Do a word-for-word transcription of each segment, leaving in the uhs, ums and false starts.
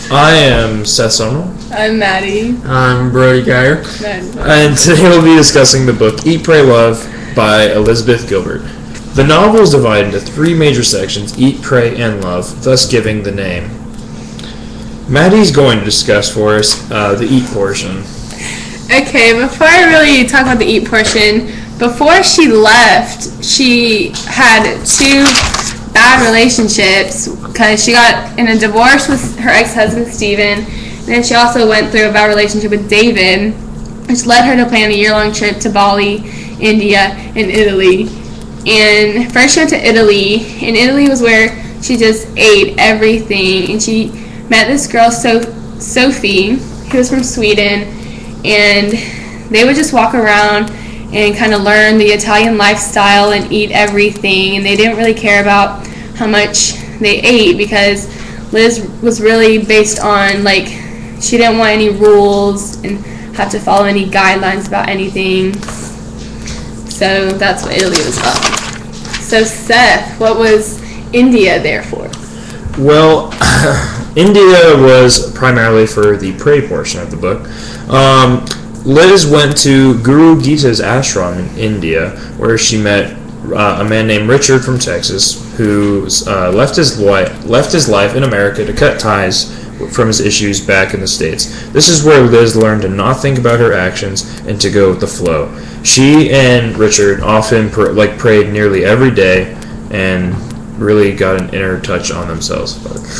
I am Seth Summerall. I'm Maddie. I'm Brody Geyer. And today we'll be discussing the book Eat, Pray, Love by Elizabeth Gilbert. The novel is divided into three major sections, Eat, Pray, and Love, thus giving the name. Maddie's going to discuss for us uh, the Eat portion. Okay, before I really talk about the Eat portion, before she left, she had two bad relationships because she got in a divorce with her ex-husband Steven, and then she also went through a bad relationship with David, which led her to plan a year-long trip to Bali, India, and Italy. And first she went to Italy, and Italy was where she just ate everything, and she met this girl, so- Sophie, who was from Sweden, and they would just walk around and kind of learn the Italian lifestyle and eat everything, and they didn't really care about how much they ate because Liz was really based on, like, she didn't want any rules and have to follow any guidelines about anything. So that's what Italy was about. So Seth, what was India there for? Well, India was primarily for the pray portion of the book. Um, Liz went to Guru Gita's ashram in India, where she met uh, a man named Richard from Texas, who uh, left his life left his life in America to cut ties from his issues back in the States. This is where Liz learned to not think about her actions and to go with the flow. She and Richard often pr- like prayed nearly every day and really got an inner touch on themselves.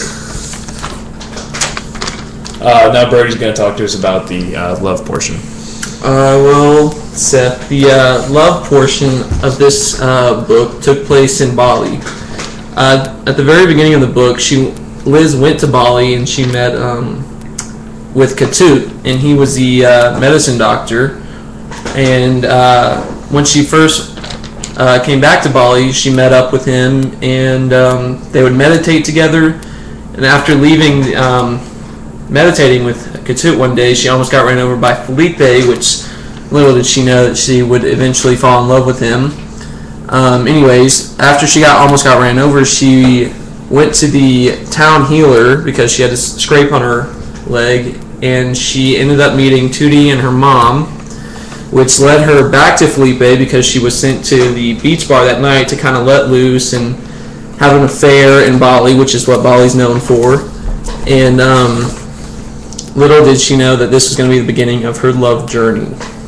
Uh, now Brody's going to talk to us about the uh, love portion. Uh, well, Seth, the uh, love portion of this uh, book took place in Bali. Uh, at the very beginning of the book, she Liz went to Bali and she met um, with Ketut, and he was the uh, medicine doctor. And uh, when she first uh, came back to Bali, she met up with him, and um, they would meditate together. And after leaving, um, meditating with Ketut one day, she almost got ran over by Felipe, which little did she know that she would eventually fall in love with him. Um, anyways, after she got almost got ran over, she went to the town healer because she had a scrape on her leg, and she ended up meeting Tootie and her mom, which led her back to Felipe because she was sent to the beach bar that night to kind of let loose and have an affair in Bali, which is what Bali's known for. And um, little did she know that this was going to be the beginning of her love journey.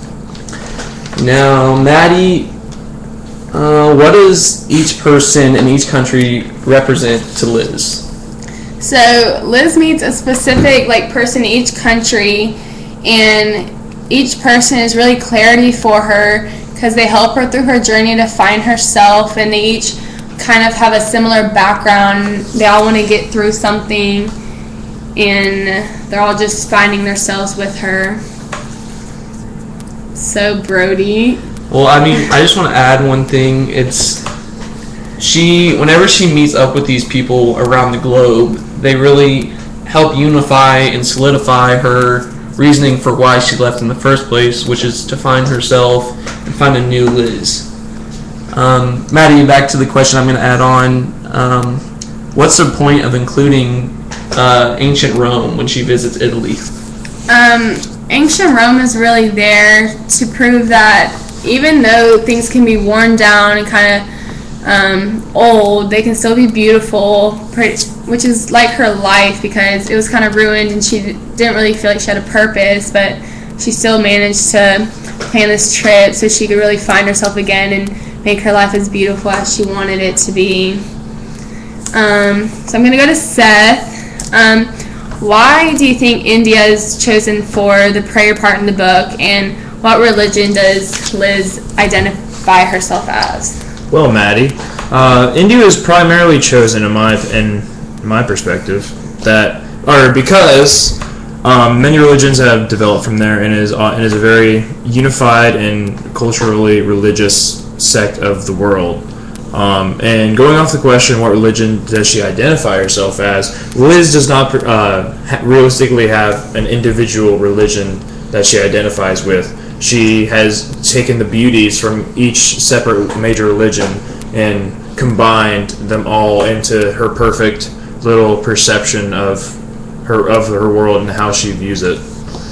Now, Maddie, uh, what does each person in each country represent to Liz? So Liz meets a specific like person in each country, and each person is really clarity for her because they help her through her journey to find herself, and they each kind of have a similar background. They all want to get through something, and they're all just finding themselves with her. So Brody. Well, I mean, I just want to add one thing. It's she, whenever she meets up with these people around the globe, they really help unify and solidify her reasoning for why she left in the first place, which is to find herself and find a new Liz. Um, Maddie, back to the question I'm going to add on. Um, what's the point of including uh, ancient Rome when she visits Italy? Um, ancient Rome is really there to prove that even though things can be worn down and kind of um, old, they can still be beautiful, pretty, which is like her life because it was kind of ruined and she didn't really feel like she had a purpose, but she still managed to plan this trip so she could really find herself again and make her life as beautiful as she wanted it to be. Um, so I'm going to go to Seth. Um, why do you think India is chosen for the prayer part in the book, and what religion does Liz identify herself as? Well, Maddie, uh, India is primarily chosen, in my in my perspective, that or because um, many religions have developed from there, and is uh, and is a very unified and culturally religious sect of the world. Um, and going off the question, what religion does she identify herself as? Liz does not uh, ha- realistically have an individual religion that she identifies with. She has taken the beauties from each separate major religion and combined them all into her perfect little perception of her of her world and how she views it.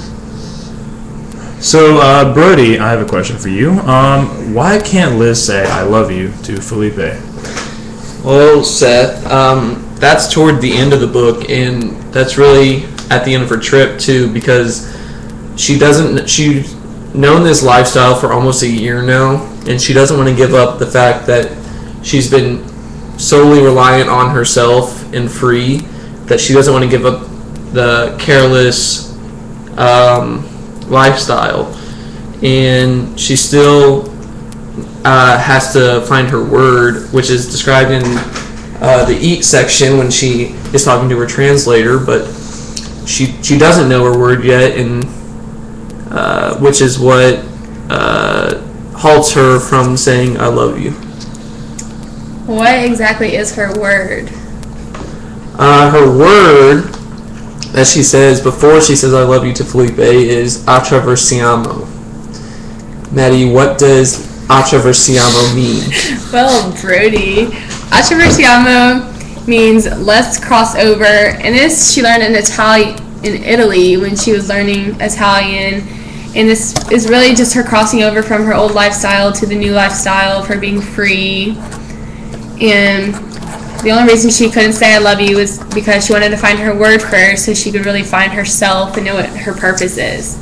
So, uh, Brody, I have a question for you. Um, why can't Liz say "I love you" to Felipe? Well, Seth, um, that's toward the end of the book, and that's really at the end of her trip too, because she doesn't. She's known this lifestyle for almost a year now, and she doesn't want to give up the fact that she's been solely reliant on herself and free. That she doesn't want to give up the careless um, lifestyle, and she still uh, has to find her word, which is described in uh, the eat section when she is talking to her translator, but she she doesn't know her word yet, and uh, which is what uh, halts her from saying "I love you." What exactly is her word? Uh, her word that she says before she says "I love you" to Felipe is "attraversiamo." Maddie, what does "attraversiamo" mean? Well, Brody, attraversiamo means let's cross over, and this she learned in Italian in Italy when she was learning Italian, and this is really just her crossing over from her old lifestyle to the new lifestyle of her being free. And the only reason she couldn't say "I love you" is because she wanted to find her word first, so she could really find herself and know what her purpose is.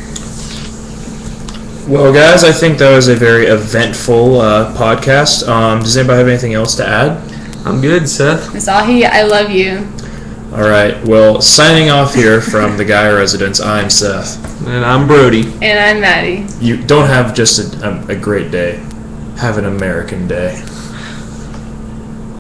Well, guys, I think that was a very eventful uh, podcast. Um, does anybody have anything else to add? I'm good, Seth. Masahi, I love you. All right. Well, signing off here from the Gaia Residence, I'm Seth. And I'm Brody. And I'm Maddie. You don't have just a, a, a great day. Have an American day.